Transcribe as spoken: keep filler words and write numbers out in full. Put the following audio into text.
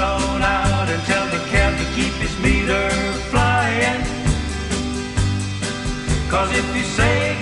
on out and tell the cab to keep his meter flying. 'Cause if you say